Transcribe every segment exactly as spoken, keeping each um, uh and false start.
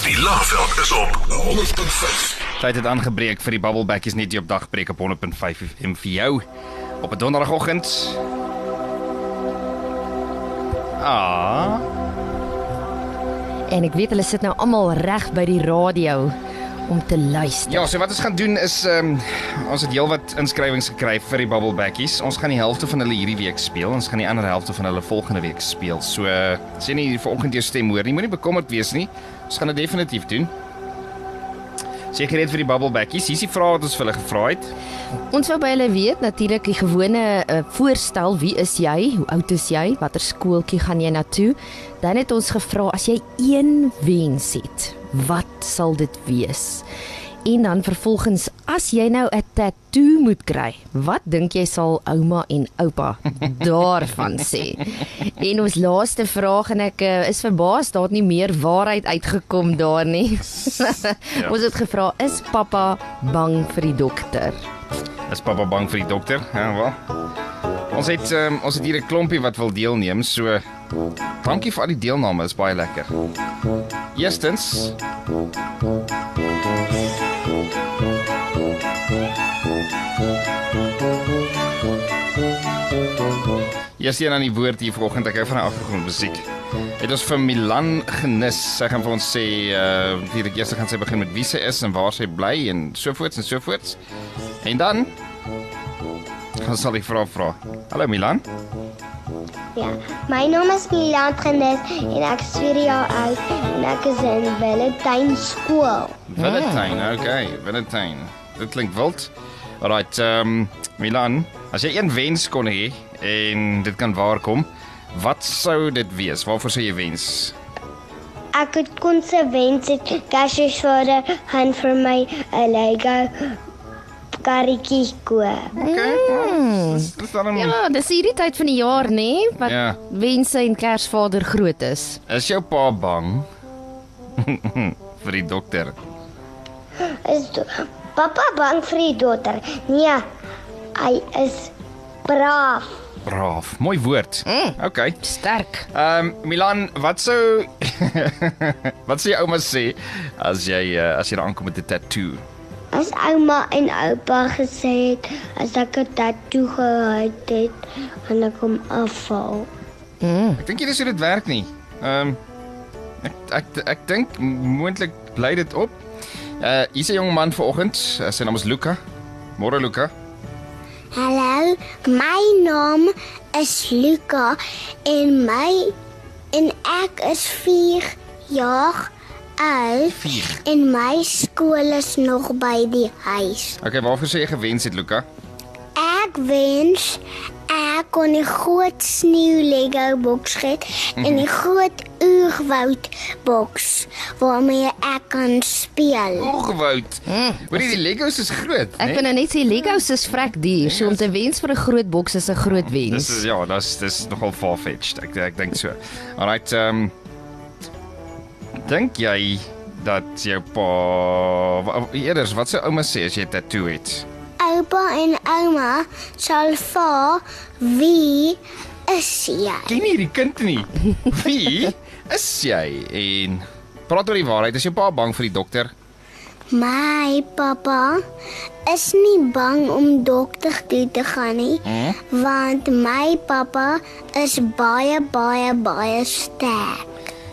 Die Laagveld is op honderd punt vyf. Tyd het aangebreek vir die Bubbleback is net die op dagbreek op honderd punt vyf F M vir jou op 'n donderdagoggend. Ah. En ek weet hulle sit nou almal reg by die radio om te luister. Ja, so wat ons gaan doen is um, ons het heelwat inskrywings gekry vir die Bubblebackies. Ons gaan die helfte van hulle hierdie week speel. Ons gaan die ander helfte van hulle volgende week speel. So uh, sien nie vanoggend jou stem hoor nie. Moenie bekommerd wees nie. Ons gaan dit definitief doen. Seker net vir die Bubblebackies. Hier is die vraag wat ons vir hulle gevra het. Ons wou by hulle weet natuurlik die gewone uh, voorstel, wie is jy? Hoe oud is jy? Watter skooltjie gaan jy na toe? Dan het ons gevra as jy een wens het, wat sal dit wees? En dan vervolgens, as jy nou 'n tattoo moet kry, wat dink jy sal ouma en oupa daarvan sê? En ons laaste vraag, en ek uh, is verbaas, daar het nie meer waarheid uitgekom daar nie. Ja. Ons het gevra, is pappa bang vir die dokter? Is pappa bang vir die dokter? Ja, wel. Ons het um, ons het hier 'n klompie wat wil deelneem, so dankie vir al die deelname, is baie lekker. Eerstens Eers een aan die woord hier vanoggend, ek hou van die agtergrondmusiek. Het ons vir Milan Genis, sy gaan vir ons sê, uh, die eerste gaan sy begin met wie sy is en waar sy bly en sovoorts en sovoorts. En dan gaan sal ek vra vra. Hallo Milan. Ja, my naam is Milan Genis en ek is vier jaar oud en ek is in Wellentyn skool. Wellentyn, okay, Wellentyn. Dit klink wild. Alright, um, Milan, as jy een wens kon hê en dit kan waarkom, wat sou dit wees? Waarvoor sou jy wens? Ek het kon se wens het Cassius vader gaan vir my 'n Lego karretjie koop. Okay, mm. dis, dis dan een... Ja, dis hierdie tyd van die jaar, nê, wat Ja. wense en Kersvader groot is. Is jou pa bang vir die dokter? Is do- Papa bang vir die dokter? Nee, hy is braaf. Braaf, mooi woord. Mm. Okay. Sterk. Ehm um, Milan, wat sou wat sou jou ouma sê as jy uh, as jy daar aankom met 'n tattoo? As ouma en oupa gesê het, as ek 'n tattoo gehad het, gaan ek hom afval. Mm. Ek dink nie dis hoe dit werk nie. Ehm um, ek ek ek dink moontlik bly dit op. Uh hier's 'n jong man vanoggend, uh, sy naam is Luca. Môre Luca. Hallo, my naam is Luca en my en ek is vier jaar oud en my skool is nog by die huis. Okay, waarvoor sê jy gewens het Luca? Ek wens ek kon die groot sneeu Lego boks gehad en die groot oerwoud boks waarmee ek kan speel. Oorgewoud. Hoorie, die Legos is groot, Ek né? wil nou net sê Legos is vrek duur, so om te wens vir 'n groot boks is 'n groot Dis wens. is ja, dis dis nogal far-fetched. Ek ek dink so. Alright, ehm um, dink jy dat jou pa eers wat sou ouma sê as jy 'n tattoo het? Oupa en ouma sal vra wie is jy? Ken nie hierdie kind nie. Wie is jy? En praat oor die waarheid. Is jou pa bang vir die dokter? My pappa is nie bang om dokter toe te gaan nie, Hmm? want my pappa is baie baie baie sterk.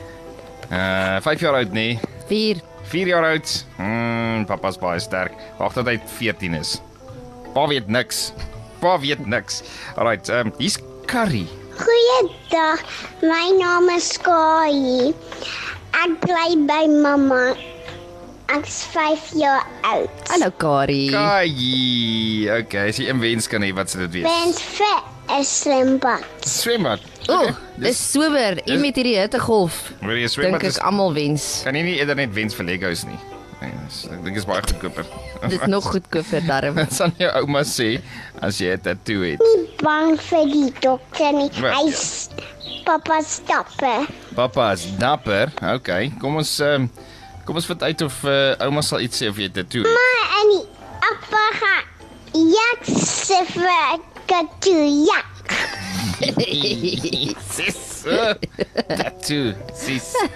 Uh, vyf jaar oud nie. vier. vier jaar oud. Hmm, papa's baie sterk. Wag tot hy veertien is. Pa weet niks. Pa weet niks. Alright, ehm um, hier's curry. Goeiedag, my naam is Kai. Ek bly by mamma. Ek is vyf jaar oud. Hallo Kari. Kai. Okay, as jy 'n wens kan hê, wat sou dit wees? Wens vir 'n swembad. Swembad. O, oh, dis sober. En met hierdie hittegolf. Wil jy 'n Dink swembad? ek Is, almal wens. kan jy nie eerder net wens vir Legos nie? Nee, dis, ek dink dit is baie goedkoper. Dit is nog goedkoper darm. Wat sal jou ouma sê as jy 'n tattoo het? Nie bang vir die dokter nie. Wat? Hy's pappa stappe. Papa is dapper. Okay, kom ons um, kom ons vind uit of uh, ouma sal iets sê of jy 'n tattoo het. Maar en die appa gaan jak se vir tattoo jak. Sis. uh, Tattoo. Sis.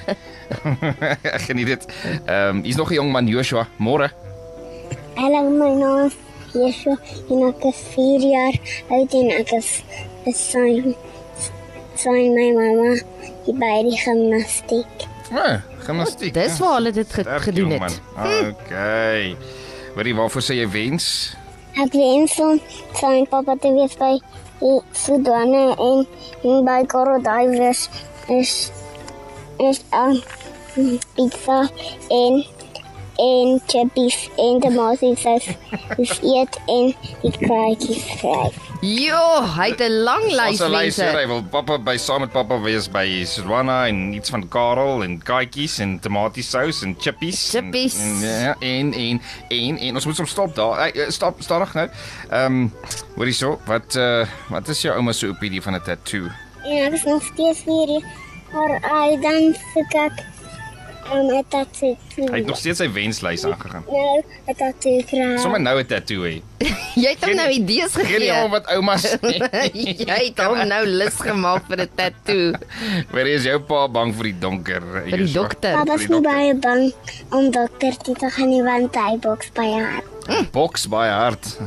Ek geniet dit. Ehm um, hier's nog 'n jong man, Joshua. Môre. Hallo, my naam is Joshua en ek is vier jaar oud en ek is saam saam my mamma by die gimnastiek. Ah, gimnastiek. Dis waar hulle dit ge Sterk, gedoen jong het. man. Okay. Hoorie, waarvoor sê jy wens? Ek wens om saam papa te wees by die Sudane en, en by Coral Divers is is um, pizza en en chippies en tomatiesous is eet en die kraaitjies vry. Jo, hy het 'n lang lys Ons lys hier, hy mense. wil pappa by saam met pappa wees by Swana en iets van Karel en kaaitjies en tomatiesous en chippies. Chippies. En, en, ja, en en en en ons moet hom stop daar. Hey, stop stadig nou. Ehm, um, hoor hierso, wat uh, wat is jou ouma se opinie van 'n tattoo? En ek is nog steeds hier, maar hy dan soek ek um, 'n tattoo. Hy het nog steeds sy wenslys aangegaan. Nou, 'n tattoo kry. Sommige nou 'n tattoo hê. Jy het hom nou idees Geen gegee. nie om wat oumas sê. Jy het hom nou lus gemaak vir 'n tattoo Waar is jou pa bang vir die donker? vir die dokter. Papa is nie baie bang om dokter toe te gaan nie, want hy boks baie hard. Boks baie hard.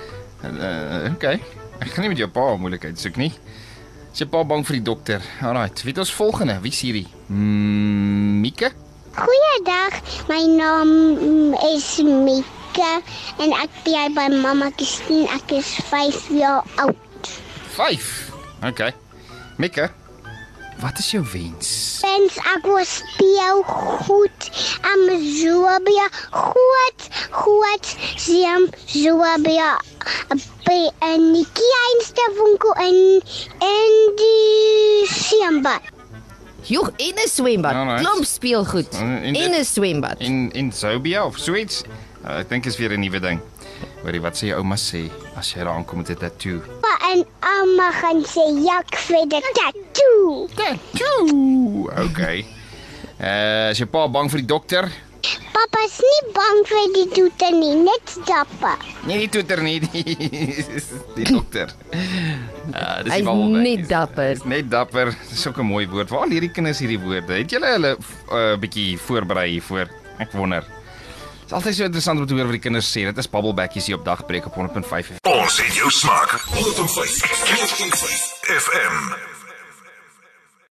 Uh, okay. Ek gaan nie met jou pa moeilikheid soek nie. Is jou pa bang vir die dokter? Alright, wie het ons volgende? Wie is hierdie? Mm, Mieke? Goeiedag, my naam is Mika en ek bly by mamma Christine. Ek is vyf jaar oud. vyf. Okay. Mieke, wat is jou wens? Wens ek was speel goed. Am Zobia goed, goed. Siem Zobia by in die kleinste winkel in in die Siamba. Joh, en 'n swembad. Alright. Klomp speelgoed. En- en En dit- 'n swembad. In in Zobia of so iets? Uh, ek dink is weer 'n nuwe ding. Hoorie, wat sê jou ouma sê as jy daar aankom met 'n tattoo? Pa en ouma gaan sê jak vir die tattoo. Tattoo. Okay. Uh, is jou pa bang vir die dokter? Papa is nie bang vir die toeter nie, net dapper. Nee, die toeter nie, die, die dokter. Uh, dis Hy's die babbelbek. net dapper. Dis net dapper. Dis ook 'n mooi woord. Waar leer die kinders hierdie woorde? Het julle hulle 'n uh, bietjie voorberei hiervoor? Ek wonder. Dit is altyd so interessant om te hoor wat die kinders sê. Dit is babbelbekkies hier op Dagbreek op honderd punt vyf. Ons het jou smaak. honderd punt vyf F M.